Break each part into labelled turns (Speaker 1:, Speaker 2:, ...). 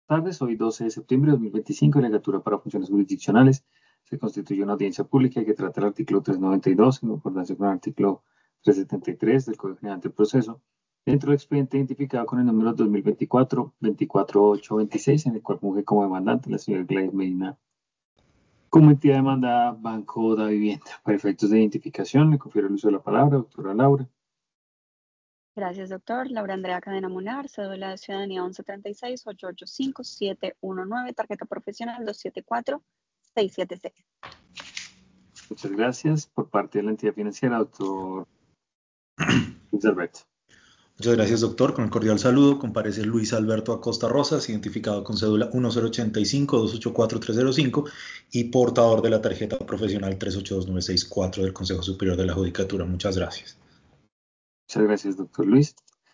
Speaker 1: tardes. Hoy 12 de septiembre de 2025, legislatura para funciones jurisdiccionales. Se constituye una audiencia pública que trata el artículo 392 en concordancia con el artículo 373 del Código General del Proceso, dentro del expediente identificado con el número 2024-24826, en el cual funge como demandante la señora Gladys Medina, como entidad demandada Banco da Vivienda. Para efectos de identificación, le confiero el uso de la palabra, doctora Laura.
Speaker 2: Gracias, doctor. Laura Andrea Cadena Munar, cédula de ciudadanía 1136-885-719, tarjeta profesional 274676.
Speaker 1: Muchas gracias. Por parte de la entidad financiera, doctor Luis Alberto.
Speaker 3: Muchas gracias, doctor. Con el cordial saludo, comparece Luis Alberto Acosta Rosas, identificado con cédula 1085-284-305 y portador de la tarjeta profesional 382964 del Consejo Superior de la Judicatura. Muchas gracias.
Speaker 1: Muchas gracias, doctor Luis.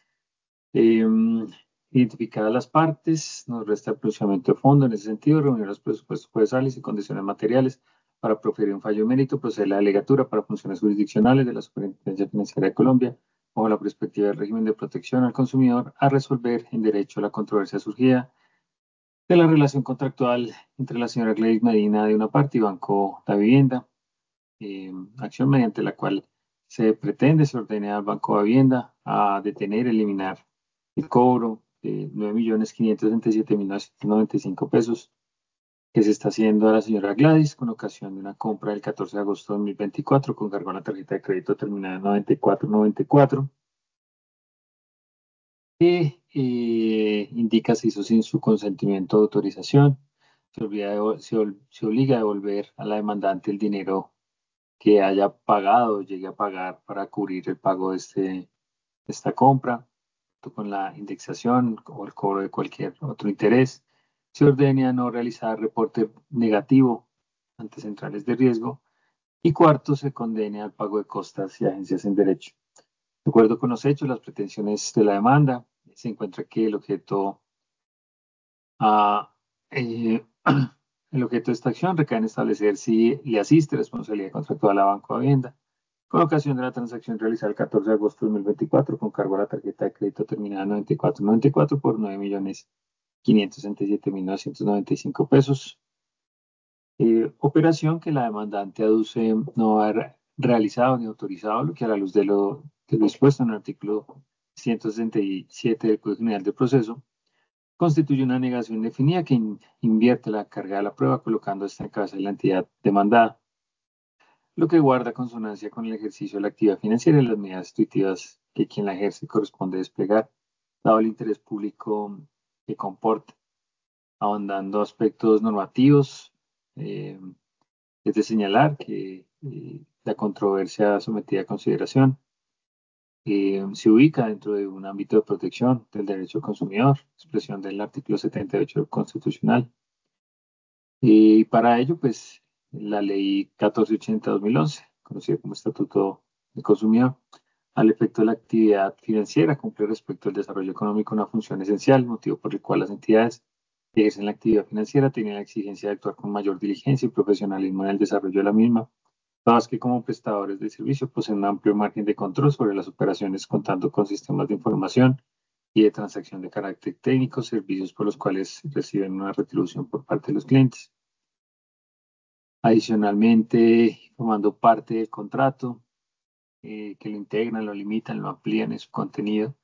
Speaker 1: Identificadas las partes, nos resta el pronunciamiento de fondo. En ese sentido, reunir los presupuestos procesales y condiciones materiales para proferir un fallo de mérito, procede la delegatura para funciones jurisdiccionales de la Superintendencia Financiera de Colombia, bajo la perspectiva del régimen de protección al consumidor, a resolver en derecho la controversia surgida de la relación contractual entre la señora Gladys Medina de una parte y Banco da Vivienda, acción mediante la cual se ordene al Banco da Vivienda a detener, eliminar el cobro de 9.567.995 pesos que se está haciendo a la señora Gladys con ocasión de una compra del 14 de agosto de 2024 con cargo a la tarjeta de crédito terminada en 9494, que indica se hizo sin su consentimiento o autorización. Se obliga a devolver a la demandante el dinero que haya pagado o llegue a pagar para cubrir el pago de esta compra, con la indexación o el cobro de cualquier otro interés. Se ordena no realizar reporte negativo ante centrales de riesgo. Y cuarto, se condena al pago de costas y agencias en derecho. De acuerdo con los hechos, las pretensiones de la demanda, se encuentra que el objeto de esta acción recae en establecer si le asiste responsabilidad contractual a Banco de Vivienda con ocasión de la transacción realizada el 14 de agosto de 2024 con cargo a la tarjeta de crédito terminada en 9494 por 9.567.995 pesos. Operación que la demandante aduce no haber realizado ni autorizado, lo que a la luz de lo dispuesto en el artículo 167 del Código General del Proceso constituye una negación definida que invierte la carga de la prueba colocando esta en cabeza de la entidad demandada, lo que guarda consonancia con el ejercicio de la actividad financiera y las medidas intuitivas que quien la ejerce corresponde desplegar, dado el interés público que comporta, ahondando aspectos normativos. Es de señalar que la controversia sometida a consideración se ubica dentro de un ámbito de protección del derecho al consumidor, expresión del artículo 78 constitucional. Y para ello, pues, la ley 1480-2011, conocida como Estatuto del Consumidor, al efecto de la actividad financiera, cumple respecto al desarrollo económico una función esencial, motivo por el cual las entidades que ejercen la actividad financiera tienen la exigencia de actuar con mayor diligencia y profesionalismo en el desarrollo de la misma, todas que como prestadores de servicio poseen un amplio margen de control sobre las operaciones contando con sistemas de información y de transacción de carácter técnico, servicios por los cuales reciben una retribución por parte de los clientes. Adicionalmente, formando parte del contrato, que lo integran, lo limitan, lo amplían en su contenido,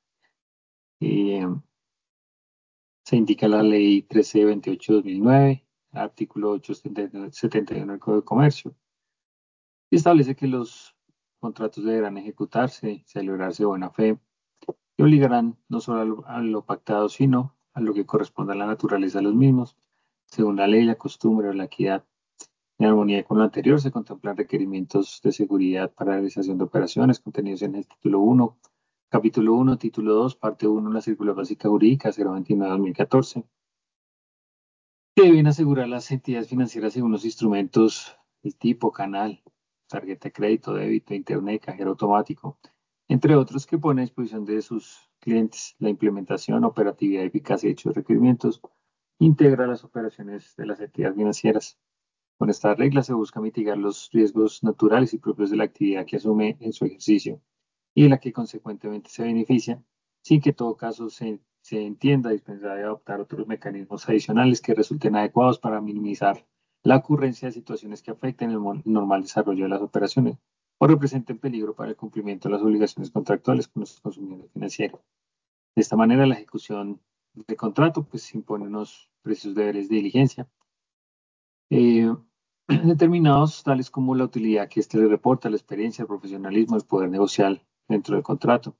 Speaker 1: se indica la ley 1328-2009, artículo 871 del Código de Comercio, y establece que los contratos deberán ejecutarse, celebrarse de buena fe y obligarán no solo a lo pactado, sino a lo que corresponde a la naturaleza de los mismos, según la ley, la costumbre o la equidad. En armonía con lo anterior, se contemplan requerimientos de seguridad para la realización de operaciones contenidos en el título 1, capítulo 1, título 2, parte 1 de la Circular Básica Jurídica 029-2014, que deben asegurar las entidades financieras según los instrumentos del tipo canal, tarjeta de crédito, débito, internet, cajero automático, entre otros, que pone a disposición de sus clientes. La implementación, operatividad y eficacia de dichos requerimientos integra las operaciones de las entidades financieras. Con esta regla se busca mitigar los riesgos naturales y propios de la actividad que asume en su ejercicio y de la que consecuentemente se beneficia, sin que en todo caso se se entienda dispensable adoptar otros mecanismos adicionales que resulten adecuados para minimizar la ocurrencia de situaciones que afecten el normal desarrollo de las operaciones o representen peligro para el cumplimiento de las obligaciones contractuales con los consumidores financieros. De esta manera, la ejecución de contrato pues impone unos precios deberes de diligencia eh, determinados, tales como la utilidad que éste le reporta, la experiencia, el profesionalismo, el poder negociar dentro del contrato.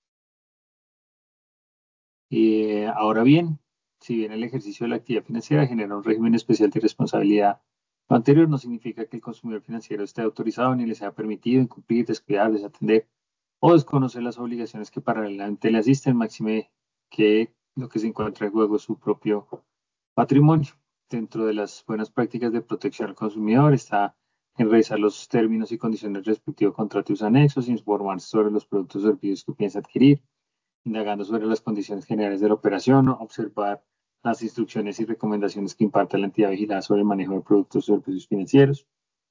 Speaker 1: Ahora bien, si bien el ejercicio de la actividad financiera genera un régimen especial de responsabilidad, lo anterior no significa que el consumidor financiero esté autorizado ni le sea permitido incumplir, descuidar, desatender o desconocer las obligaciones que paralelamente le asisten, máxime que lo que se encuentra en juego es su propio patrimonio. Dentro de las buenas prácticas de protección al consumidor está en revisar los términos y condiciones del respectivo contrato y sus anexos, informarse sobre los productos o servicios que piensa adquirir, indagando sobre las condiciones generales de la operación, observar las instrucciones y recomendaciones que imparte la entidad vigilada sobre el manejo de productos o servicios financieros.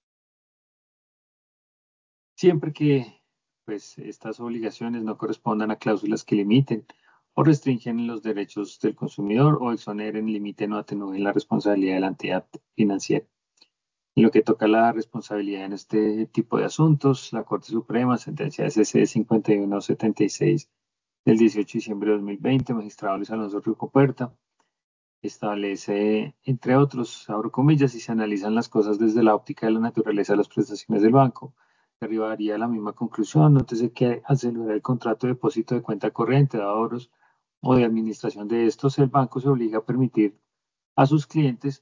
Speaker 1: Siempre que pues, estas obligaciones no correspondan a cláusulas que limiten o restringen los derechos del consumidor o exoneren, limiten o atenúen la responsabilidad de la entidad financiera. En lo que toca la responsabilidad en este tipo de asuntos, la Corte Suprema, sentencia SC 5176 del 18 de diciembre de 2020, magistrado Luis Alonso Ricopuerta, establece, entre otros, abro comillas, si se analizan las cosas desde la óptica de la naturaleza de las prestaciones del banco, se arribaría a la misma conclusión. Nótese que al celebrar el contrato de depósito de cuenta corriente, de ahorros o de administración de estos, el banco se obliga a permitir a sus clientes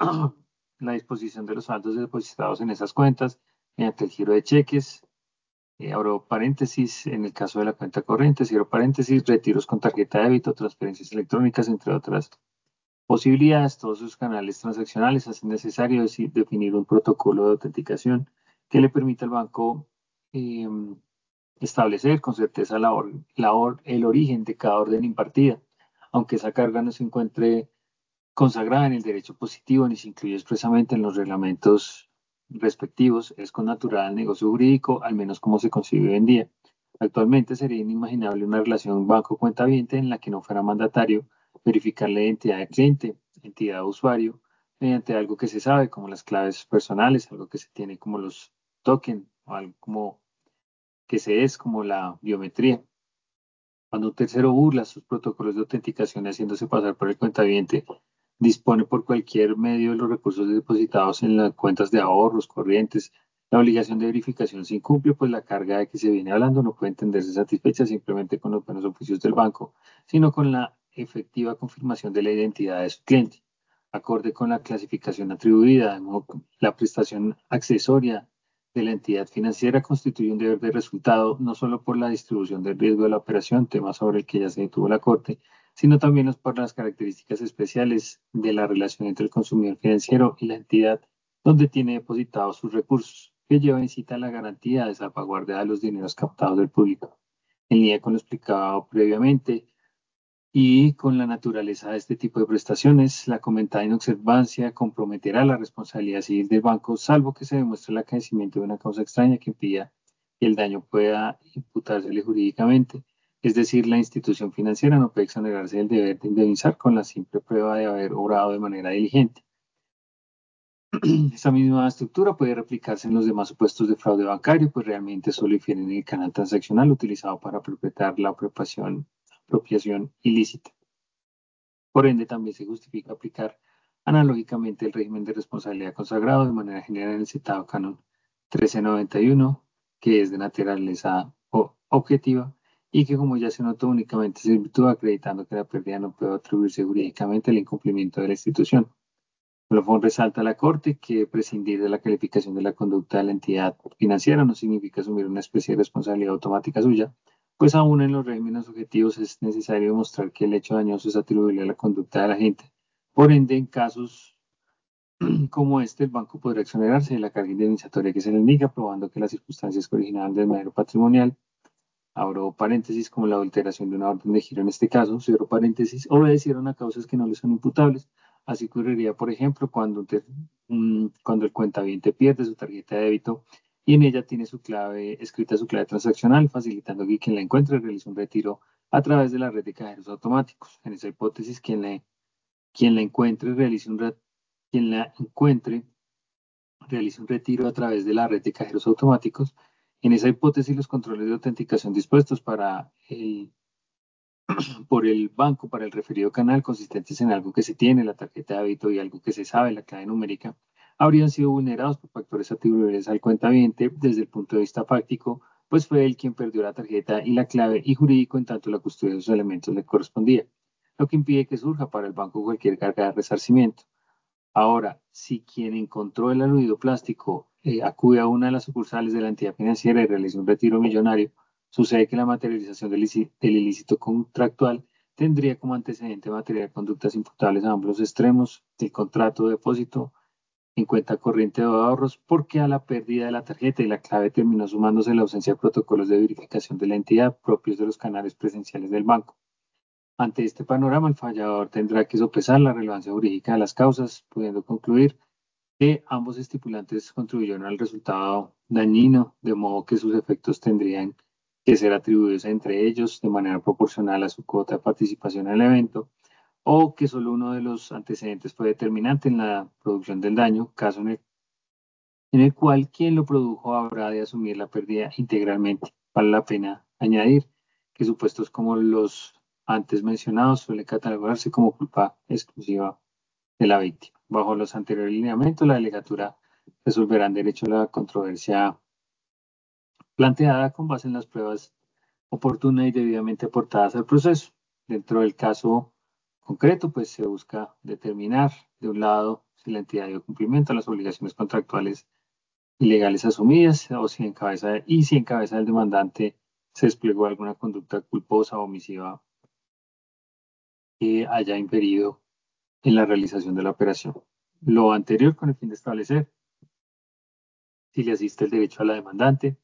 Speaker 1: la disposición de los saldos depositados en esas cuentas mediante el giro de cheques, abro paréntesis, en el caso de la cuenta corriente, cierro paréntesis, retiros con tarjeta de débito, transferencias electrónicas, entre otras posibilidades. Todos sus canales transaccionales hacen necesario definir un protocolo de autenticación que le permita al banco eh, establecer con certeza el origen de cada orden impartida, aunque esa carga no se encuentre consagrada en el derecho positivo ni se incluye expresamente en los reglamentos respectivos, es connatural al negocio jurídico, al menos como se concibe hoy en día. Actualmente sería inimaginable una relación banco-cuentaviente en la que no fuera mandatario verificar la identidad del cliente, entidad de usuario, mediante algo que se sabe como las claves personales, algo que se tiene como los tokens, o algo como que se es como la biometría. Cuando un tercero burla sus protocolos de autenticación haciéndose pasar por el cuentaviente, dispone por cualquier medio de los recursos depositados en las cuentas de ahorros corrientes, la obligación de verificación se incumple, pues la carga de que se viene hablando no puede entenderse satisfecha simplemente con los buenos oficios del banco, sino con la efectiva confirmación de la identidad de su cliente. Acorde con la clasificación atribuida, la prestación accesoria de la entidad financiera constituye un deber de resultado no solo por la distribución del riesgo de la operación, tema sobre el que ya se detuvo la Corte, sino también por las características especiales de la relación entre el consumidor financiero y la entidad donde tiene depositados sus recursos, que lleva en cita la garantía de salvaguardia de los dineros captados del público. En línea con lo explicado previamente, y con la naturaleza de este tipo de prestaciones, la comentada inobservancia comprometerá la responsabilidad civil del banco, salvo que se demuestre el acaecimiento de una causa extraña que impida que el daño pueda imputársele jurídicamente. Es decir, la institución financiera no puede exonerarse del deber de indemnizar con la simple prueba de haber obrado de manera diligente. Esta misma estructura puede replicarse en los demás supuestos de fraude bancario, pues realmente solo difieren en el canal transaccional utilizado para perpetrar la apropiación ilícita. Por ende, también se justifica aplicar analógicamente el régimen de responsabilidad consagrado de manera general en el citado canon 1391, que es de naturaleza objetiva y que, como ya se notó, únicamente se virtúa acreditando que la pérdida no puede atribuirse jurídicamente al incumplimiento de la institución. Colofón resalta a la Corte que prescindir de la calificación de la conducta de la entidad financiera no significa asumir una especie de responsabilidad automática suya, pues aún en los regímenes objetivos es necesario demostrar que el hecho dañoso es atribuible a la conducta de la gente. Por ende, en casos como este, el banco podrá exonerarse de la carga indemnizatoria que se le indica, probando que las circunstancias que originaban del desmadre patrimonial, abro paréntesis, como la alteración de una orden de giro en este caso, cierro paréntesis, obedecieron a causas que no les son imputables. Así ocurriría, por ejemplo, cuando el cuentaviente pierde su tarjeta de débito y en ella tiene escrita su clave transaccional, facilitando que quien la encuentre realice un retiro a través de la red de cajeros automáticos. En esa hipótesis, quien la encuentre realice un retiro a través de la red de cajeros automáticos. En esa hipótesis, los controles de autenticación dispuestos por el banco para el referido canal, consistentes en algo que se tiene, la tarjeta de débito, y algo que se sabe, la clave numérica, habrían sido vulnerados por factores atribuibles al cuentaviente desde el punto de vista fáctico, pues fue él quien perdió la tarjeta y la clave, y jurídico en tanto la custodia de sus elementos le correspondía, lo que impide que surja para el banco cualquier carga de resarcimiento. Ahora, si quien encontró el aludido plástico acude a una de las sucursales de la entidad financiera y realiza un retiro millonario, sucede que la materialización del ilícito contractual tendría como antecedente material conductas imputables a ambos extremos del contrato de depósito en cuenta corriente de ahorros, porque a la pérdida de la tarjeta y la clave terminó sumándose la ausencia de protocolos de verificación de la entidad propios de los canales presenciales del banco. Ante este panorama, el fallador tendrá que sopesar la relevancia jurídica de las causas, pudiendo concluir que ambos estipulantes contribuyeron al resultado dañino, de modo que sus efectos tendrían que ser atribuidos entre ellos de manera proporcional a su cuota de participación en el evento, o que solo uno de los antecedentes fue determinante en la producción del daño, caso en el cual quien lo produjo habrá de asumir la pérdida integralmente. Vale la pena añadir que supuestos como los antes mencionados suele catalogarse como culpa exclusiva de la víctima. Bajo los anteriores lineamientos, la delegatura resolverá en derecho la controversia planteada con base en las pruebas oportunas y debidamente aportadas al proceso. Dentro del caso concreto, pues se busca determinar, de un lado, si la entidad dio cumplimiento a las obligaciones contractuales ilegales asumidas, o si en cabeza del demandante se desplegó alguna conducta culposa o omisiva que haya impedido en la realización de la operación. Lo anterior con el fin de establecer si le asiste el derecho a la demandante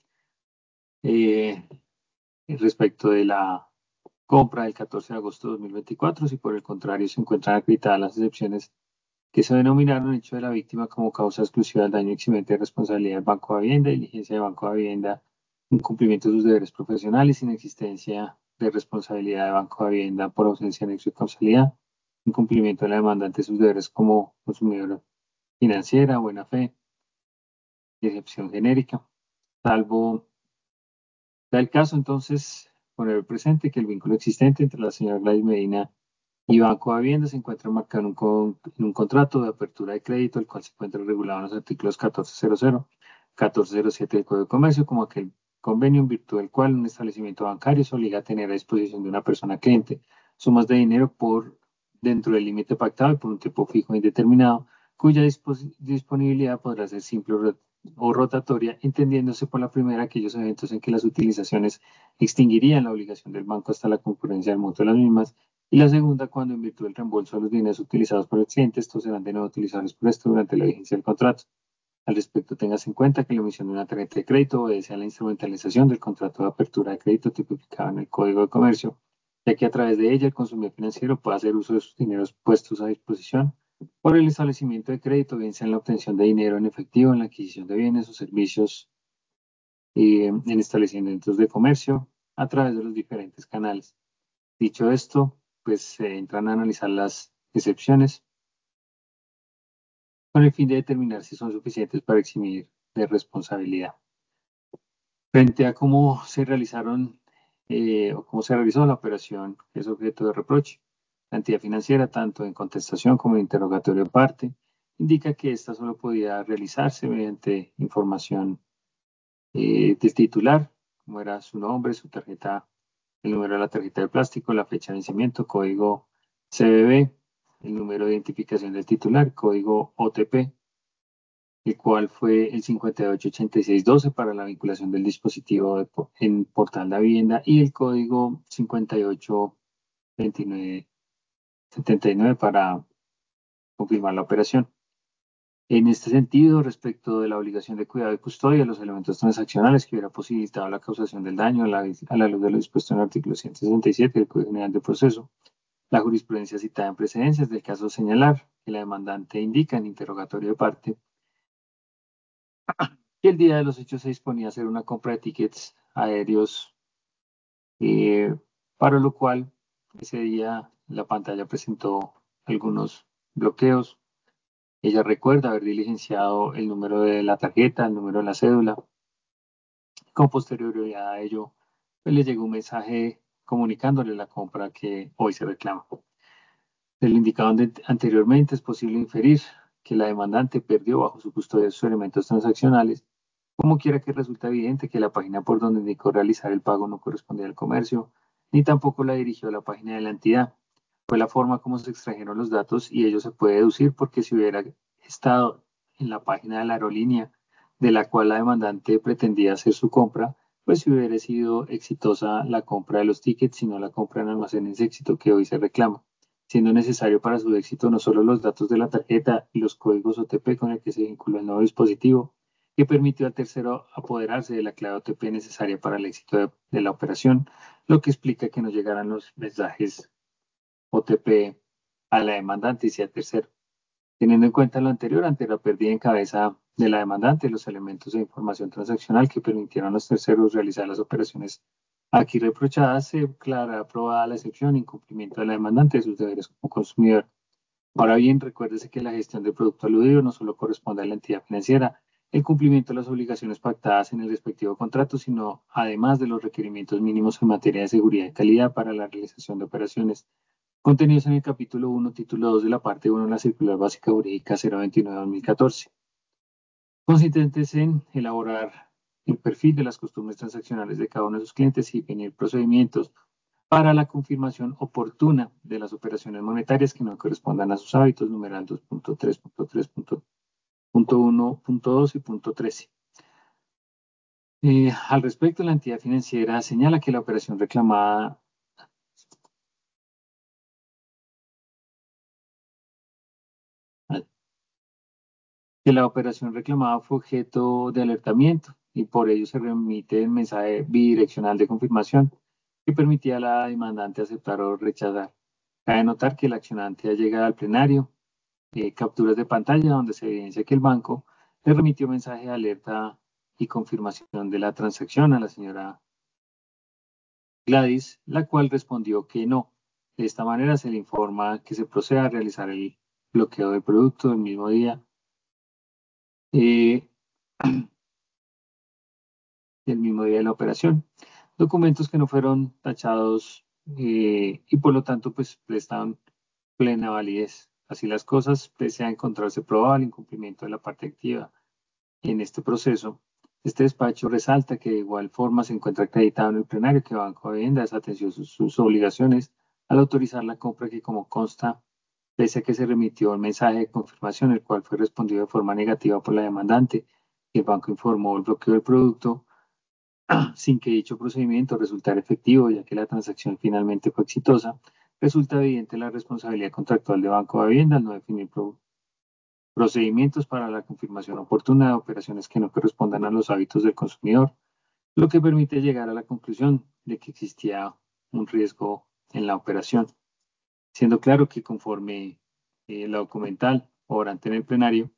Speaker 1: eh, respecto de la compra del 14 de agosto de 2024, si por el contrario se encuentran acreditadas las excepciones que se denominaron hecho de la víctima como causa exclusiva del daño eximente de responsabilidad del Banco de Hacienda, diligencia del Banco de Hacienda, incumplimiento de sus deberes profesionales, inexistencia de responsabilidad del Banco de Hacienda por ausencia de nexo de causalidad, incumplimiento de la demandante de sus deberes como consumidor financiera, buena fe, excepción genérica, salvo tal caso, entonces, poner presente que el vínculo existente entre la señora Gladys Medina y Banco de Hacienda se encuentra marcado en un contrato de apertura de crédito, el cual se encuentra regulado en los artículos 1400, 1407 del Código de Comercio, como aquel convenio en virtud del cual un establecimiento bancario se obliga a tener a disposición de una persona cliente sumas de dinero dentro del límite pactado y por un tiempo fijo e indeterminado, cuya disponibilidad podrá ser simple o rotatoria, entendiéndose por la primera aquellos eventos en que las utilizaciones extinguirían la obligación del banco hasta la concurrencia del monto de las mismas, y la segunda cuando en virtud del reembolso de los dineros utilizados por el cliente, estos serán de nuevo utilizables por esto durante la vigencia del contrato. Al respecto, tengas en cuenta que la emisión de una tarjeta de crédito obedece a la instrumentalización del contrato de apertura de crédito tipificado en el Código de Comercio, ya que a través de ella el consumidor financiero puede hacer uso de sus dineros puestos a disposición por el establecimiento de crédito, bien sea en la obtención de dinero en efectivo, en la adquisición de bienes o servicios en establecimientos de comercio, a través de los diferentes canales. Dicho esto, pues se entran a analizar las excepciones con el fin de determinar si son suficientes para eximir de responsabilidad. Frente a cómo se realizaron o cómo se realizó la operación que es objeto de reproche, la entidad financiera, tanto en contestación como en interrogatorio de parte, indica que esta solo podía realizarse mediante información del titular, como era su nombre, su tarjeta, el número de la tarjeta de plástico, la fecha de vencimiento, código CBB, el número de identificación del titular, código OTP, el cual fue el 588612 para la vinculación del dispositivo en Portal de Vivienda y el código 582979 para confirmar la operación. En este sentido, respecto de la obligación de cuidado y custodia de los elementos transaccionales que hubiera posibilitado la causación del daño a la luz de lo dispuesto en el artículo 167 del Código General de Proceso, la jurisprudencia citada en precedencias del caso señalar que la demandante indica en interrogatorio de parte que el día de los hechos se disponía a hacer una compra de tickets aéreos para lo cual ese día la pantalla presentó algunos bloqueos. Ella recuerda haber diligenciado el número de la tarjeta, el número de la cédula. Con posterioridad a ello, pues le llegó un mensaje comunicándole la compra que hoy se reclama. De lo indicado anteriormente, es posible inferir que la demandante perdió bajo su custodia sus elementos transaccionales. Como quiera que resulta evidente que la página por donde indicó realizar el pago no correspondía al comercio, ni tampoco la dirigió a la página de la entidad. Fue la forma como se extrajeron los datos y ello se puede deducir porque si hubiera estado en la página de la aerolínea de la cual la demandante pretendía hacer su compra, pues si hubiera sido exitosa la compra de los tickets, sino la compra en almacenes de éxito que hoy se reclama, siendo necesario para su éxito no solo los datos de la tarjeta y los códigos OTP con el que se vinculó el nuevo dispositivo, que permitió al tercero apoderarse de la clave OTP necesaria para el éxito de la operación, lo que explica que no llegaran los mensajes OTP a la demandante y sea al tercero. Teniendo en cuenta lo anterior, ante la pérdida en cabeza de la demandante, los elementos de información transaccional que permitieron a los terceros realizar las operaciones aquí reprochadas, se declara aprobada la excepción e incumplimiento de la demandante de sus deberes como consumidor. Ahora bien, recuérdese que la gestión del producto aludido no solo corresponde a la entidad financiera, el cumplimiento de las obligaciones pactadas en el respectivo contrato, sino además de los requerimientos mínimos en materia de seguridad y calidad para la realización de operaciones contenidos en el capítulo 1, título 2 de la parte 1 de la Circular Básica Jurídica 029-2014, consistentes en elaborar el perfil de las costumbres transaccionales de cada uno de sus clientes y definir procedimientos para la confirmación oportuna de las operaciones monetarias que no correspondan a sus hábitos, numeral 2.3.3.1.2 y punto 13. Al respecto, la entidad financiera señala que la operación reclamada fue objeto de alertamiento y por ello se remite el mensaje bidireccional de confirmación que permitía a la demandante aceptar o rechazar. Cabe notar que el accionante ha llegado al plenario, capturas de pantalla donde se evidencia que el banco le remitió mensaje de alerta y confirmación de la transacción a la señora Gladys, la cual respondió que no. De esta manera se le informa que se procede a realizar el bloqueo del producto el mismo día. Eh, el mismo día de la operación. Documentos que no fueron tachados y por lo tanto pues prestan plena validez. Así las cosas, pese a encontrarse probado el incumplimiento de la parte activa en este proceso, este despacho resalta que de igual forma se encuentra acreditado en el plenario que Banco de Vivienda desatenció sus obligaciones al autorizar la compra que como consta, pese a que se remitió el mensaje de confirmación, el cual fue respondido de forma negativa por la demandante, y el banco informó el bloqueo del producto, sin que dicho procedimiento resultara efectivo, ya que la transacción finalmente fue exitosa, resulta evidente la responsabilidad contractual de Banco de Vivienda al no definir procedimientos para la confirmación oportuna de operaciones que no correspondan a los hábitos del consumidor, lo que permite llegar a la conclusión de que existía un riesgo en la operación, siendo claro que conforme la documental orante en el plenario,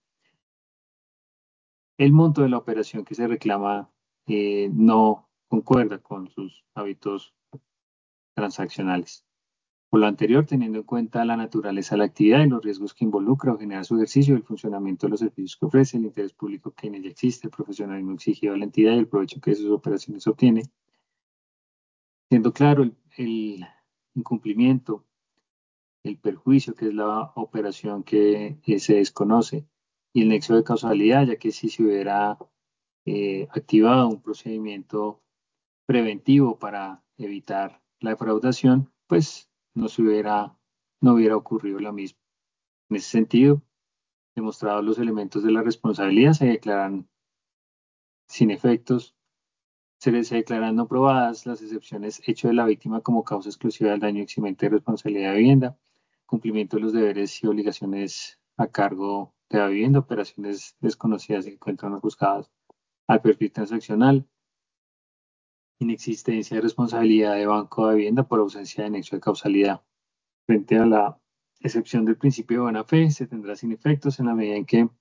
Speaker 1: el monto de la operación que se reclama no concuerda con sus hábitos transaccionales. Por lo anterior, teniendo en cuenta la naturaleza de la actividad y los riesgos que involucra o genera su ejercicio, el funcionamiento de los servicios que ofrece, el interés público que en ella existe, el profesionalismo exigido a la entidad y el provecho que de sus operaciones obtiene, siendo claro el incumplimiento, el perjuicio que es la operación que se desconoce y el nexo de causalidad, ya que si se hubiera activado un procedimiento preventivo para evitar la defraudación, pues no hubiera ocurrido la misma. En ese sentido, demostrados los elementos de la responsabilidad, se declaran sin efectos, se declaran no probadas las excepciones hecho de la víctima como causa exclusiva del daño eximente de responsabilidad de vivienda, cumplimiento de los deberes y obligaciones a cargo de la vivienda, operaciones desconocidas que encuentran juzgadas al perfil transaccional, inexistencia de responsabilidad de banco de vivienda por ausencia de nexo de causalidad. Frente a la excepción del principio de buena fe, se tendrá sin efectos en la medida en que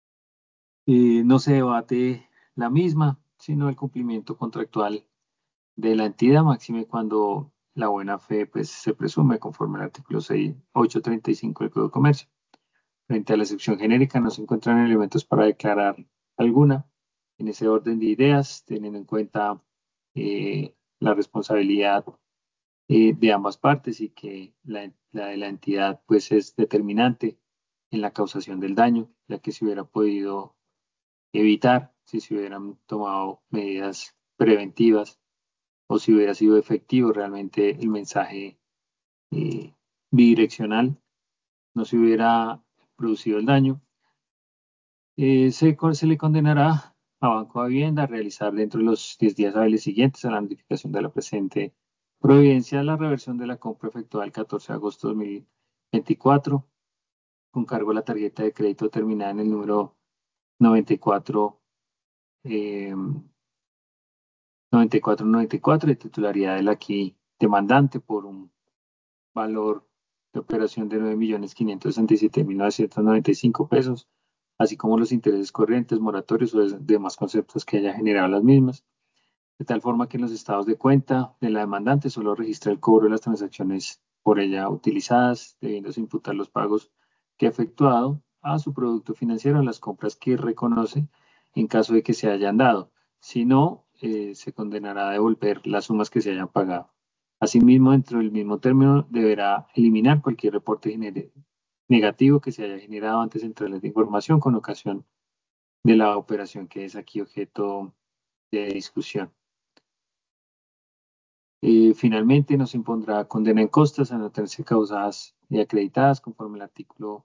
Speaker 1: no se debate la misma, sino el cumplimiento contractual de la entidad, máxime cuando la buena fe pues, se presume conforme al artículo 835 del Código de Comercio. Frente a la excepción genérica no se encuentran elementos para declarar alguna. En ese orden de ideas, teniendo en cuenta la responsabilidad de ambas partes y que la de la entidad pues es determinante en la causación del daño, ya que se hubiera podido evitar si se hubieran tomado medidas preventivas o si hubiera sido efectivo realmente el mensaje eh, bidireccional, no se hubiera producido el daño. Se le condenará a Banco de Vivienda a realizar dentro de los 10 días hábiles siguientes a la notificación de la presente providencia la reversión de la compra efectuada el 14 de agosto de 2024 con cargo a la tarjeta de crédito terminada en el número 94, 9494 de titularidad del aquí demandante por un valor de operación de 9.567.995 pesos, así como los intereses corrientes, moratorios o demás conceptos que haya generado las mismas, de tal forma que en los estados de cuenta de la demandante solo registra el cobro de las transacciones por ella utilizadas, debiéndose imputar los pagos que ha efectuado a su producto financiero a las compras que reconoce en caso de que se hayan dado. Si no, se condenará a devolver las sumas que se hayan pagado. Asimismo, dentro del mismo término, deberá eliminar cualquier reporte negativo que se haya generado ante centrales de información con ocasión de la operación que es aquí objeto de discusión. Finalmente, nos impondrá condena en costas a no tenerse causadas y acreditadas conforme al artículo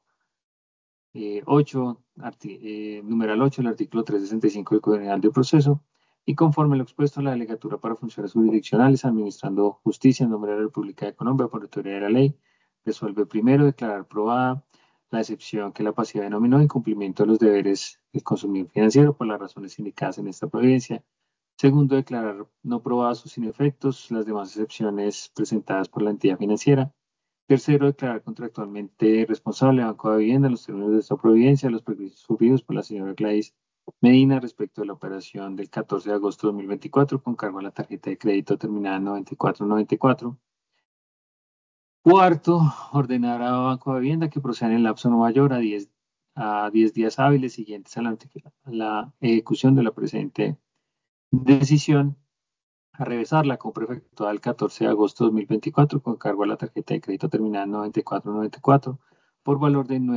Speaker 1: 8, numeral 8 del artículo 365 del Código General de Proceso y conforme a lo expuesto en la delegatura para funciones jurisdiccionales, administrando justicia en nombre de la República de Colombia por autoridad de la ley, resuelve primero declarar probada la excepción que la pasiva denominó incumplimiento de los deberes del consumidor financiero por las razones indicadas en esta providencia. Segundo, declarar no probadas o sin efectos las demás excepciones presentadas por la entidad financiera. Tercero, declarar contractualmente responsable al Banco de Vivienda en los términos de esta providencia los perjuicios sufridos por la señora Gladys Medina respecto de la operación del 14 de agosto de 2024 con cargo a la tarjeta de crédito terminada en 9494. Cuarto, ordenar a Banco de Vivienda que proceda en el lapso no mayor a 10 días hábiles siguientes a la ejecución de la presente decisión a revisar la compra efectuada el 14 de agosto de 2024 con cargo a la tarjeta de crédito terminada en 9494 por valor de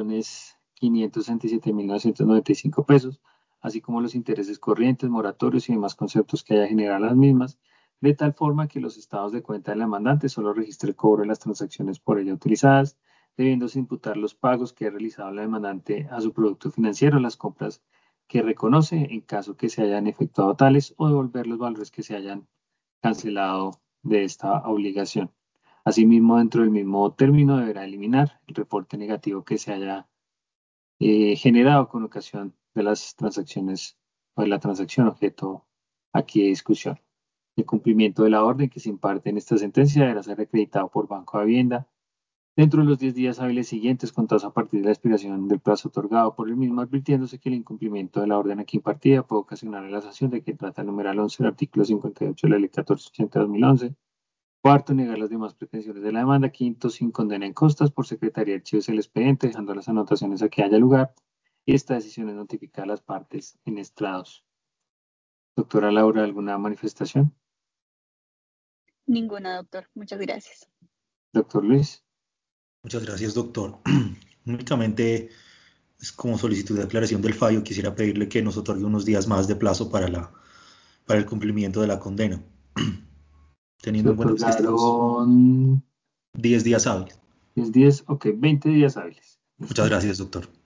Speaker 1: 9.567.995 pesos, así como los intereses corrientes, moratorios y demás conceptos que haya generado las mismas, de tal forma que los estados de cuenta del demandante solo registre el cobro de las transacciones por ella utilizadas, debiéndose imputar los pagos que ha realizado la demandante a su producto financiero, las compras que reconoce en caso que se hayan efectuado tales o devolver los valores que se hayan cancelado de esta obligación. Asimismo, dentro del mismo término deberá eliminar el reporte negativo que se haya generado con ocasión de las transacciones o de la transacción objeto aquí de discusión. El cumplimiento de la orden que se imparte en esta sentencia deberá ser acreditado por Banco de Vivienda dentro de los 10 días hábiles siguientes contados a partir de la expiración del plazo otorgado por el mismo, advirtiéndose que el incumplimiento de la orden aquí impartida puede ocasionar la sanción de que trata el numeral 11 del artículo 58 de la ley 1480 de 2011. Cuarto, negar las demás pretensiones de la demanda. Quinto, sin condena en costas por secretaría de archivos del expediente, dejando las anotaciones a que haya lugar. Esta decisión es notificada a las partes en estrados. Doctora Laura, ¿alguna manifestación?
Speaker 2: Ninguna, doctor. Muchas gracias.
Speaker 1: Doctor Luis.
Speaker 3: Muchas gracias, doctor. Únicamente es como solicitud de aclaración del fallo. Quisiera pedirle que nos otorgue unos días más de plazo para el cumplimiento de la condena,
Speaker 1: Se
Speaker 3: teniendo en cuenta que estamos
Speaker 1: otorgaron
Speaker 3: 10 días hábiles.
Speaker 1: 10 días, ok, 20 días hábiles.
Speaker 3: Muchas
Speaker 1: ¿Listo?
Speaker 3: gracias, doctor.